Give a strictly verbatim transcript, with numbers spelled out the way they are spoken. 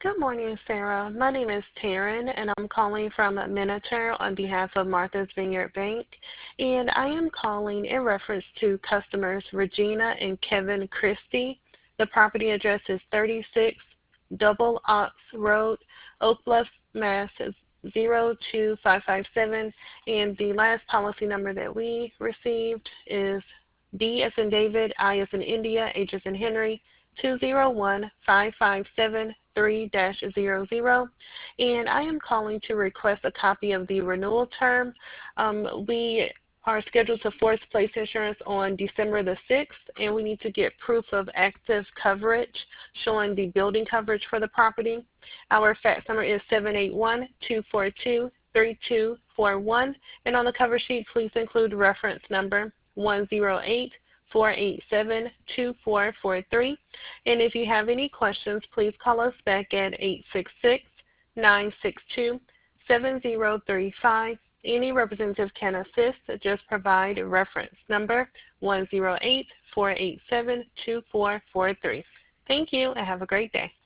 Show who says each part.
Speaker 1: Good morning, Sarah. My name is Taryn, and I'm calling from Miniature on behalf of Martha's Vineyard Bank. And I am calling in reference to customers Regina and Kevin Christie. The property address is thirty-six Double Ox Road, Oak Bluff, Mass. zero two five five seven. And the last policy number that we received is D as in David, I as in India, H as in Henry, two zero one five five seven three dash zero zero, and I am calling to request a copy of the renewal term. Um, we are scheduled to force place insurance on December the sixth, and we need to get proof of active coverage showing the building coverage for the property. Our fax number is seven eight one, two four two, three two four one, and on the cover sheet, please include reference number one zero eight, four eight seven, two four four three. And if you have any questions, please call us back at eight six six, nine six two, seven zero three five. Any representative can assist. Just provide reference number one zero eight, four eight seven, two four four three. Thank you and have a great day.